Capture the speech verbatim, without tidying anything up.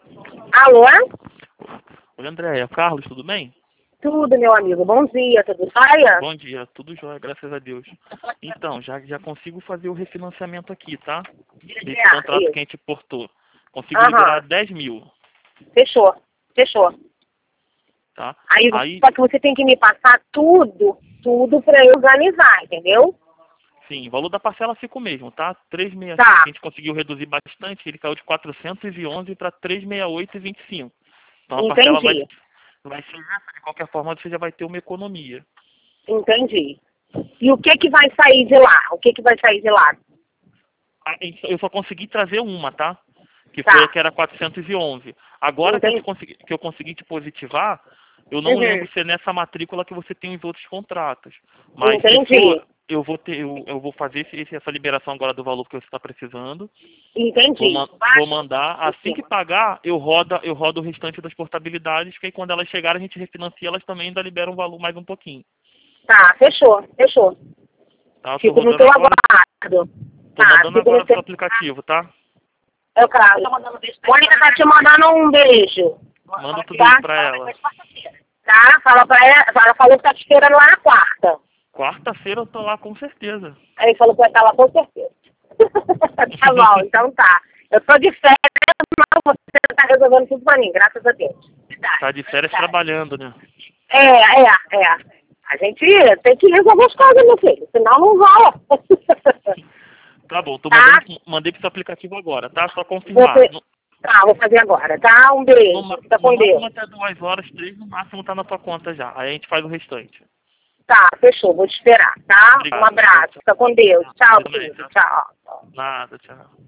Alô? Oi, André, é Carlos, tudo bem? Tudo, meu amigo. Bom dia, tudo jóia? Bom dia, tudo jóia, graças a Deus. Então, já, já consigo fazer o refinanciamento aqui, tá? Desse É, contrato isso. que a gente portou. Consigo Aham. liberar dez mil, Fechou, fechou. tá? Aí, Aí, só que você tem que me passar tudo, tudo pra eu organizar, entendeu? sim, o valor da parcela fica o mesmo, tá? trezentos e sessenta e cinco, Tá, a gente conseguiu reduzir bastante, ele caiu de quatrocentos e onze para trezentos e sessenta e oito e vinte e cinco. Então a parcela vai, entendi, vai ser essa, de qualquer forma você já vai ter uma economia. entendi. E o que que vai sair de lá? O que que vai sair de lá? Ah, eu só consegui trazer uma, tá? Que foi a Tá, que era quatrocentos e onze. Agora que eu, te entendi. consegui, que eu consegui te positivar, eu não Uhum. lembro se é nessa matrícula que você tem os outros contratos. Mas se Entendi, for, eu vou ter, eu, eu vou fazer esse, essa liberação agora do valor que você está precisando. Vou, entendi. ma- vou mandar. Assim que pagar, eu rodo, eu rodo o restante das portabilidades, que aí quando elas chegarem a gente refinancia elas também e ainda libera um valor mais um pouquinho. Tá, fechou, fechou. Tá? Eu tô Fico no rodando teu agora. aguardo. Tô Tá, mandando fico no agora pro teu... aplicativo, tá? É claro. Mônica tá te mandando um beijo. Manda tudo isso Tá? pra ela. Tá? Fala pra ela, ela falou que tá te esperando lá na quarta. Quarta-feira eu tô lá com certeza. Aí ele falou que vai estar lá com certeza. Tá bom, então tá. Eu tô de férias, mas você tá resolvendo tudo pra mim, graças a Deus. Tá de férias trabalhando, né? É, é, é. A gente tem que resolver as coisas, meu filho, senão não rola. Tá bom, tô Tá? mandando, mandei pro seu aplicativo agora, tá? Só confirmar. Você... No, Tá, vou fazer agora, tá? Um no, beijo, ma- fica no com Deus. máximo até duas horas, três, no máximo tá na tua conta já. Aí a gente faz o restante. Tá, fechou, vou te esperar, tá? Um Obrigado. Tchau, abraço, tchau. fica com Deus. Tchau, Você também, querido, tchau. tchau. Nada, tchau.